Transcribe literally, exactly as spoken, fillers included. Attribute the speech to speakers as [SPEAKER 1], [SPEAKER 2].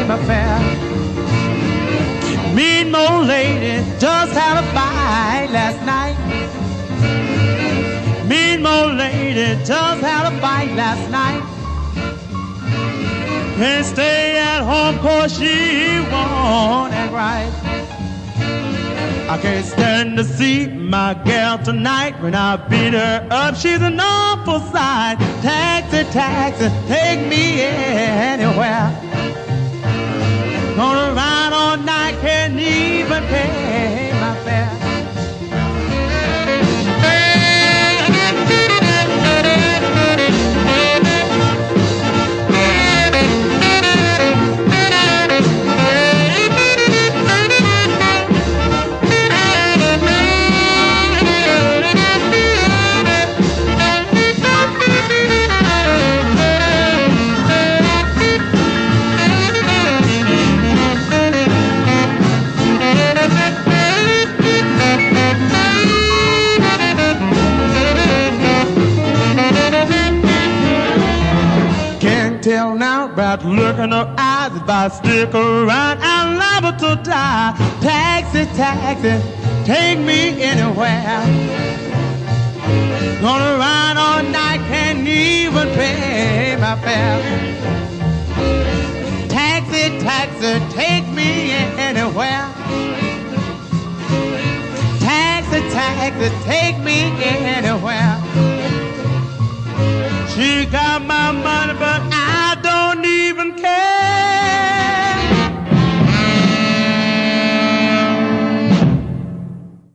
[SPEAKER 1] my fare. Mean old lady just had a fight last night. Mean old lady just had a fight last night. Can't stay at home 'cause she won't act right. I can't stand to see my gal tonight. When I beat her up, she's an awful sight. Taxi, taxi, take me anywhere. Gonna ride all night, can't even pay my fare. Tell now about the look in her eyes. If I stick around, I'm liable to die. Taxi, taxi, take me anywhere. Gonna ride all night, can't even pay my fare. Taxi, taxi, take me anywhere. Taxi, taxi, take me anywhere. She got